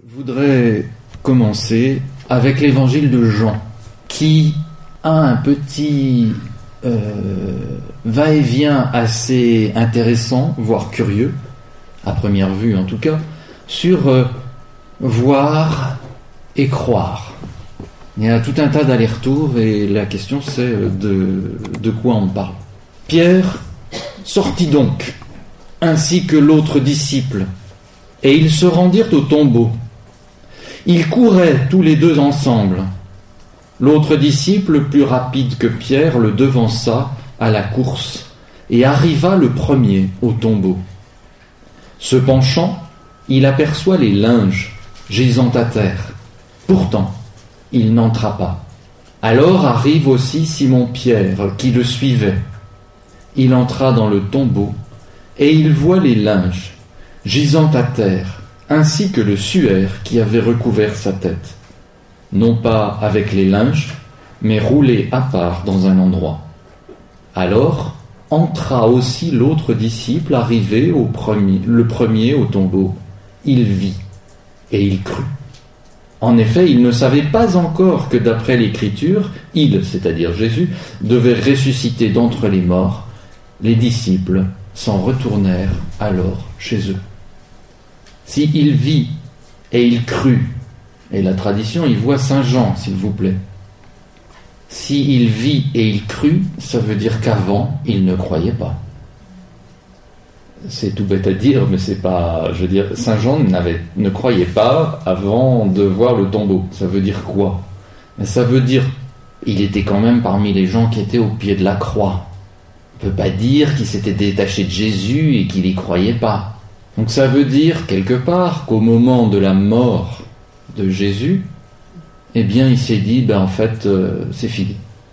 Je voudrais commencer avec l'évangile de Jean, qui a un petit va-et-vient assez intéressant, voire curieux, à première vue en tout cas, sur voir et croire. Il y a tout un tas d'allers-retours et la question c'est de quoi on parle. Pierre sortit donc, ainsi que l'autre disciple, et ils se rendirent au tombeau. Ils couraient tous les deux ensemble. L'autre disciple, plus rapide que Pierre, le devança à la course et arriva le premier au tombeau. Se penchant, il aperçoit les linges gisant à terre. Pourtant, il n'entra pas. Alors arrive aussi Simon-Pierre, qui le suivait. Il entra dans le tombeau et il voit les linges gisant à terre, ainsi que le suaire qui avait recouvert sa tête, non pas avec les linges, mais roulé à part dans un endroit. Alors entra aussi l'autre disciple arrivé le premier au tombeau. Il vit et il crut. En effet, il ne savait pas encore que d'après l'Écriture, il, c'est-à-dire Jésus, devait ressusciter d'entre les morts. Les disciples s'en retournèrent alors chez eux. Si il vit et il crut, et la tradition y voit Saint Jean, s'il vous plaît. Si il vit et il crut, ça veut dire qu'avant, il ne croyait pas. C'est tout bête à dire, mais c'est pas... Je veux dire, Saint Jean ne croyait pas avant de voir le tombeau. Ça veut dire quoi? Mais ça veut dire, il était quand même parmi les gens qui étaient au pied de la croix. On ne peut pas dire qu'il s'était détaché de Jésus et qu'il n'y croyait pas. Donc ça veut dire, quelque part, qu'au moment de la mort de Jésus, eh bien, il s'est dit, en fait, c'est fini.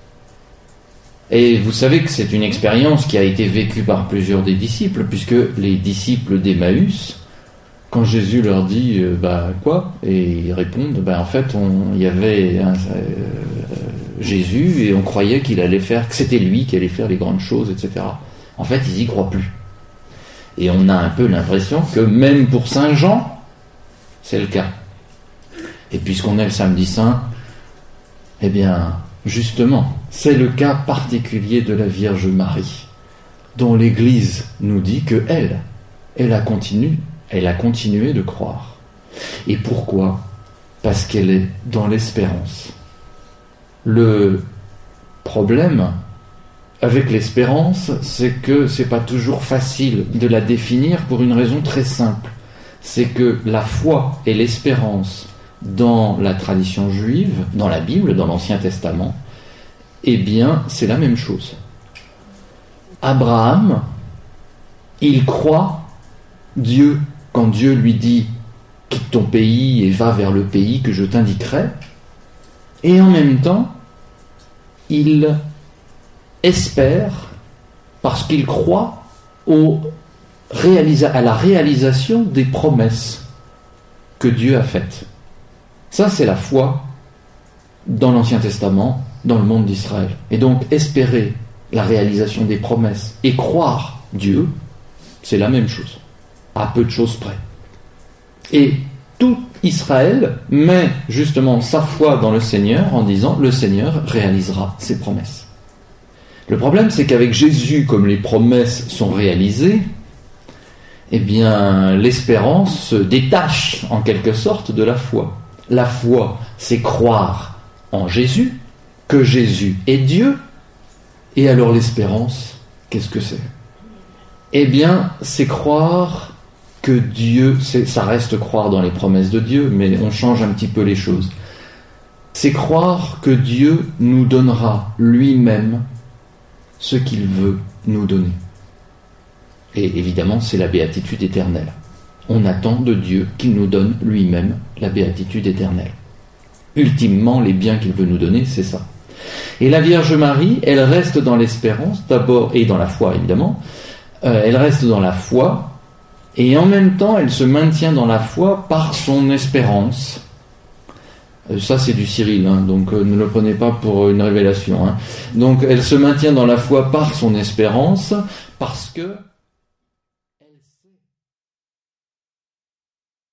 Et vous savez que c'est une expérience qui a été vécue par plusieurs des disciples, puisque les disciples d'Emmaüs, quand Jésus leur dit, quoi? Et ils répondent, en fait, il y avait Jésus, et on croyait qu'il allait faire, que c'était lui qui allait faire les grandes choses, etc. En fait, ils n'y croient plus. Et on a un peu l'impression que même pour Saint Jean, c'est le cas. Et puisqu'on est le samedi saint, eh bien, justement, c'est le cas particulier de la Vierge Marie, dont l'Église nous dit que elle a continué de croire. Et pourquoi? Parce qu'elle est dans l'espérance. Le problème avec l'espérance, c'est que c'est pas toujours facile de la définir pour une raison très simple. C'est que la foi et l'espérance dans la tradition juive, dans la Bible, dans l'Ancien Testament, eh bien, c'est la même chose. Abraham, il croit Dieu quand Dieu lui dit « quitte ton pays et va vers le pays que je t'indiquerai », et en même temps, il espère parce qu'il croit à la réalisation des promesses que Dieu a faites. Ça, c'est la foi dans l'Ancien Testament, dans le monde d'Israël. Et donc, espérer la réalisation des promesses et croire Dieu, c'est la même chose, à peu de choses près. Et tout Israël met justement sa foi dans le Seigneur en disant « Le Seigneur réalisera ses promesses ». Le problème, c'est qu'avec Jésus, comme les promesses sont réalisées, eh bien, l'espérance se détache en quelque sorte de la foi. La foi, c'est croire en Jésus, que Jésus est Dieu, et alors l'espérance, qu'est-ce que c'est? Eh bien, c'est croire que Dieu, ça reste croire dans les promesses de Dieu, mais on change un petit peu les choses. C'est croire que Dieu nous donnera lui-même ce qu'il veut nous donner. Et évidemment, c'est la béatitude éternelle. On attend de Dieu qu'il nous donne lui-même la béatitude éternelle. Ultimement, les biens qu'il veut nous donner, c'est ça. Et la Vierge Marie, elle reste dans l'espérance, d'abord, et dans la foi, évidemment. Elle reste dans la foi, et en même temps, elle se maintient dans la foi par son espérance. Ça, c'est du Cyril, donc ne le prenez pas pour une révélation. Donc, elle se maintient dans la foi par son espérance, parce que